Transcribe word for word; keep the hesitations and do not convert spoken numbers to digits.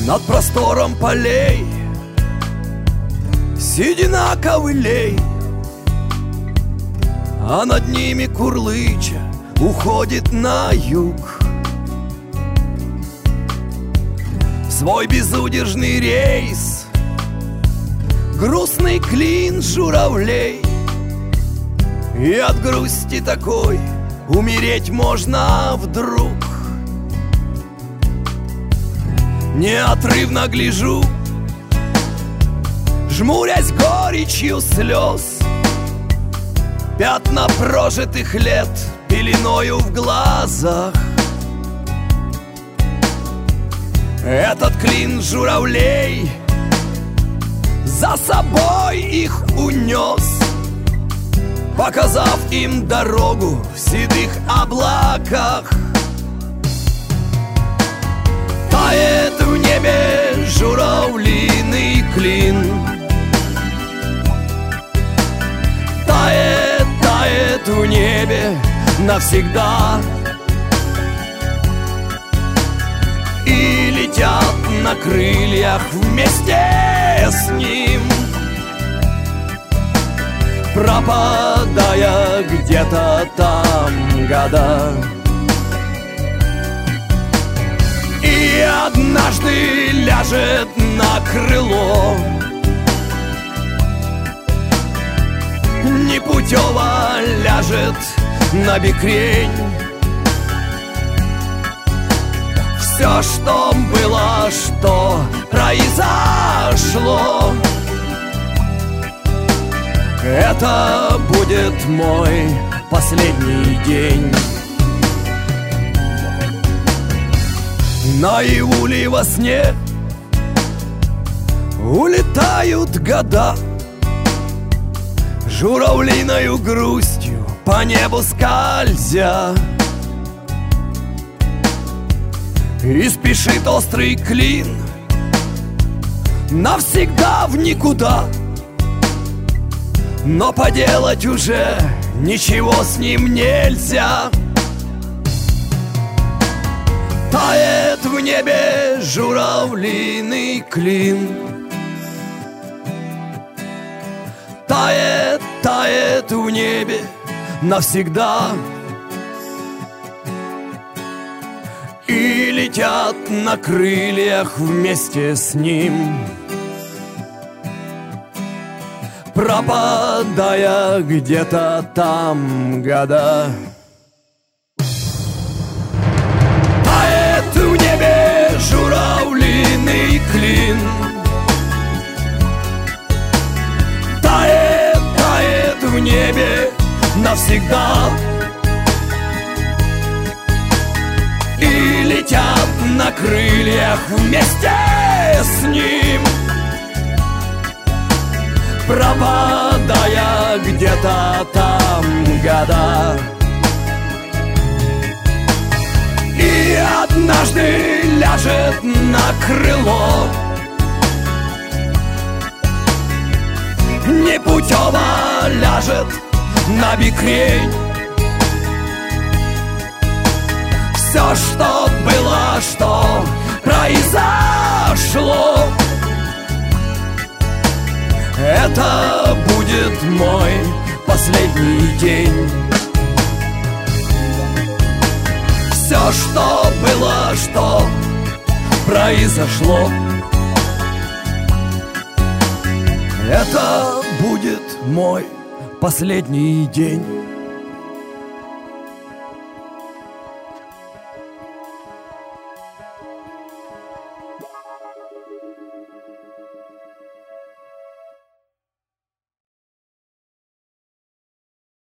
Над простором полей седина ковылей, а над ними курлыча уходит на юг свой безудержный рейс. Грустный клин журавлей, и от грусти такой умереть можно вдруг. Неотрывно гляжу, жмурясь горечью слез, пятна прожитых лет пеленою в глазах. Этот клин журавлей за собой их унес, показав им дорогу в седых облаках. Тает в небе журавлиный клин, тает, тает в небе навсегда, и летят на крыльях вместе с ним, пропадая где-то там года. И однажды ляжет на крыло непутево, ляжет на бекрень. Все, что было, что произошло, это будет мой последний день. Наяву ли во сне улетают года, журавлиною грустью по небу скользя, и спешит острый клин навсегда в никуда, но поделать уже ничего с ним нельзя. Тает в небе журавлиный клин, тает, тает в небе навсегда, и летят на крыльях вместе с ним, пропадая где-то там года. Тает в небе журавлиный клин, тает, тает в небе навсегда, и летят на крыльях вместе с ним, пропадая где-то там года. И однажды ляжет на крыло непутево, ляжет на бекрень. Все, что было, что произошло, это будет мой последний день. Все, что было, что произошло, это будет мой последний день.